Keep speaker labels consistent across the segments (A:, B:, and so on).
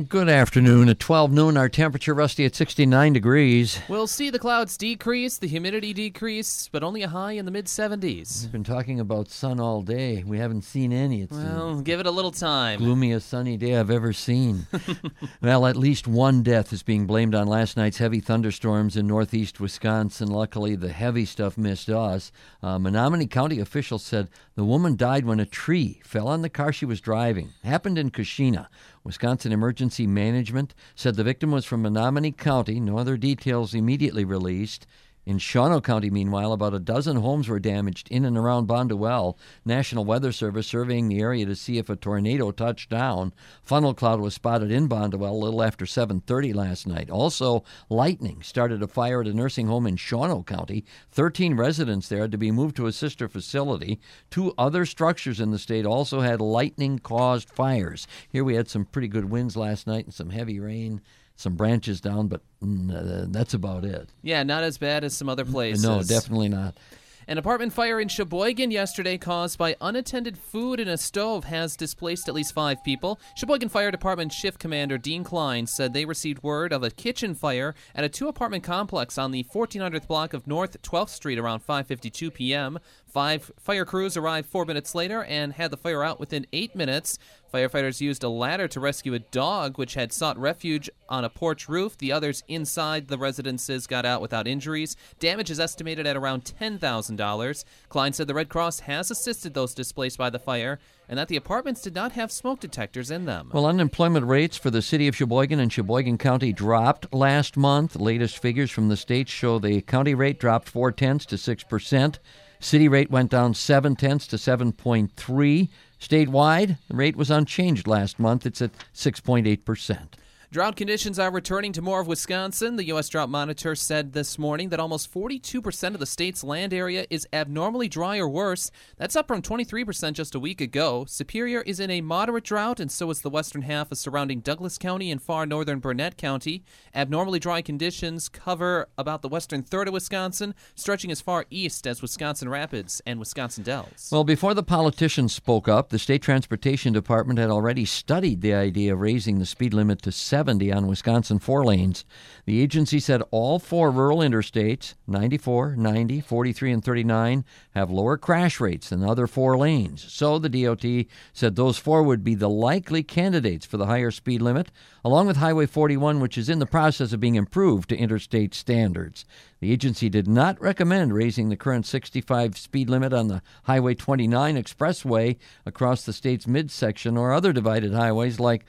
A: Good afternoon. At 12 noon, our temperature, Rusty, at 69 degrees.
B: We'll see the clouds decrease, the humidity decrease, but only a high in the mid-70s.
A: We've been talking about sun all day. We haven't seen any. It's
B: give it a little time.
A: Gloomiest sunny day I've ever seen. Well, at least one death is being blamed on last night's heavy thunderstorms in northeast Wisconsin. Luckily, the heavy stuff missed us. Menominee County officials said the woman died when a tree fell on the car she was driving. Happened in Kashina. Wisconsin Emergency Management said the victim was from Menominee County. No other details immediately released. In Shawano County, meanwhile, about a dozen homes were damaged in and around Bonduel. National Weather Service surveying the area to see if a tornado touched down. Funnel cloud was spotted in Bonduel a little after 7:30 last night. Also, lightning started a fire at a nursing home in Shawano County. 13 residents there had to be moved to a sister facility. 2 other structures in the state also had lightning-caused fires. Here we had some pretty good winds last night and some heavy rain. Some branches down, but that's about it.
B: Yeah, not as bad as some other places.
A: No, definitely not.
B: An apartment fire in Sheboygan yesterday caused by unattended food in a stove has displaced at least 5 people. Sheboygan Fire Department Shift Commander Dean Klein said they received word of a kitchen fire at a 2-apartment complex on the 1400th block of North 12th Street around 5:52 p.m. 5 fire crews arrived 4 minutes later and had the fire out within 8 minutes. Firefighters used a ladder to rescue a dog which had sought refuge on a porch roof. The others inside the residences got out without injuries. Damage is estimated at around $10,000. Klein said the Red Cross has assisted those displaced by the fire and that the apartments did not have smoke detectors in them.
A: Well, unemployment rates for the city of Sheboygan and Sheboygan County dropped last month. Latest figures from the state show the county rate dropped 0.4 to 6%. City rate went down 0.7 to 7.3. Statewide, the rate was unchanged last month. It's at 6.8%.
B: Drought conditions are returning to more of Wisconsin. The U.S. Drought Monitor said this morning that almost 42% of the state's land area is abnormally dry or worse. That's up from 23% just a week ago. Superior is in a moderate drought, and so is the western half of surrounding Douglas County and far northern Burnett County. Abnormally dry conditions cover about the western third of Wisconsin, stretching as far east as Wisconsin Rapids and Wisconsin Dells.
A: Well, before the politicians spoke up, the State Transportation Department had already studied the idea of raising the speed limit to 70 on Wisconsin 4 lanes. The agency said all 4 rural interstates, 94, 90, 43, and 39, have lower crash rates than other 4 lanes. So the DOT said those 4 would be the likely candidates for the higher speed limit, along with Highway 41, which is in the process of being improved to interstate standards. The agency did not recommend raising the current 65 speed limit on the Highway 29 expressway across the state's midsection or other divided highways like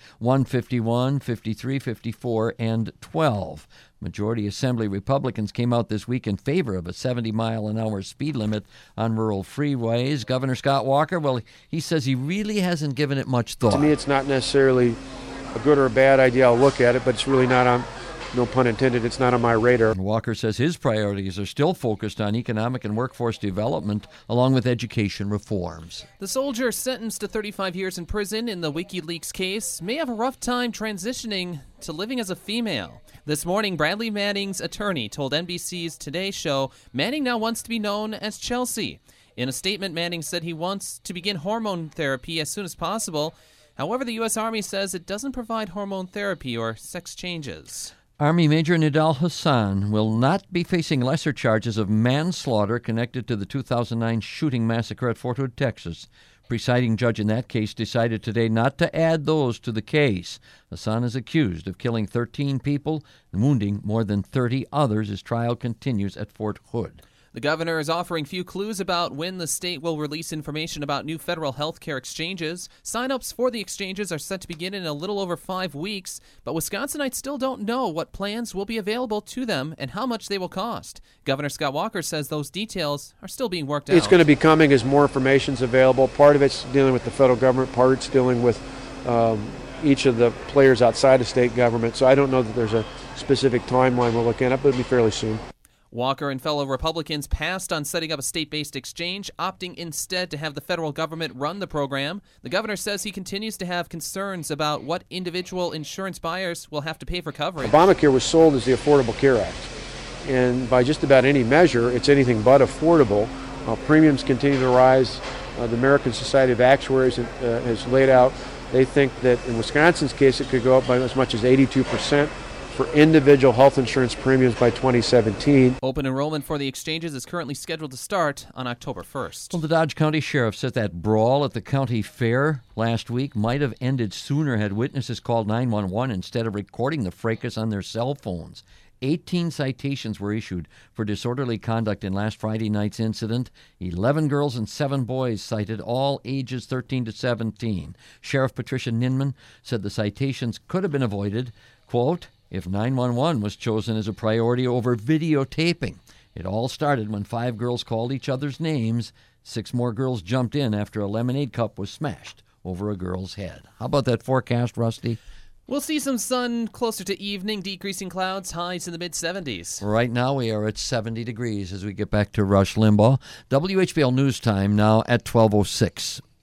A: 151, 53, 54, and 12. Majority Assembly Republicans came out this week in favor of a 70-mile-an-hour speed limit on rural freeways. Governor Scott Walker, well, he says he really hasn't given it much thought.
C: To me, it's not necessarily a good or a bad idea. I'll look at it, but it's really not on, no pun intended, it's not on my radar.
A: Walker says his priorities are still focused on economic and workforce development, along with education reforms.
B: The soldier sentenced to 35 years in prison in the WikiLeaks case may have a rough time transitioning to living as a female. This morning, Bradley Manning's attorney told NBC's Today Show Manning now wants to be known as Chelsea. In a statement, Manning said he wants to begin hormone therapy as soon as possible. However, the U.S. Army says it doesn't provide hormone therapy or sex changes.
A: Army Major Nidal Hassan will not be facing lesser charges of manslaughter connected to the 2009 shooting massacre at Fort Hood, Texas. Presiding judge in that case decided today not to add those to the case. Hassan is accused of killing 13 people and wounding more than 30 others. His trial continues at Fort Hood.
B: The governor is offering few clues about when the state will release information about new federal health care exchanges. Sign-ups for the exchanges are set to begin in a little over 5 weeks, but Wisconsinites still don't know what plans will be available to them and how much they will cost. Governor Scott Walker says those details are still being worked out.
C: It's going to be coming as more information is available. Part of it's dealing with the federal government, part it's dealing with each of the players outside of state government. So I don't know that there's a specific timeline we're looking at, but it'll be fairly soon.
B: Walker and fellow Republicans passed on setting up a state-based exchange, opting instead to have the federal government run the program. The governor says he continues to have concerns about what individual insurance buyers will have to pay for coverage.
C: Obamacare was sold as the Affordable Care Act, and by just about any measure, it's anything but affordable. Premiums continue to rise. The American Society of Actuaries has laid out They think that in Wisconsin's case, it could go up by as much as 82% for individual health insurance premiums by 2017.
B: Open enrollment for the exchanges is currently scheduled to start on October 1st.
A: Well, the Dodge County Sheriff said that brawl at the county fair last week might have ended sooner had witnesses called 911 instead of recording the fracas on their cell phones. 18 citations were issued for disorderly conduct in last Friday night's incident. 11 girls and 7 boys cited, all ages 13 to 17. Sheriff Patricia Ninman said the citations could have been avoided, quote, if 911 was chosen as a priority over videotaping. It all started when 5 girls called each other's names. 6 more girls jumped in after a lemonade cup was smashed over a girl's head. How about that forecast, Rusty?
B: We'll see some sun closer to evening, decreasing clouds, highs in the mid-70s.
A: Right now we are at 70 degrees as we get back to Rush Limbaugh. WHBL News Time now at 12:06.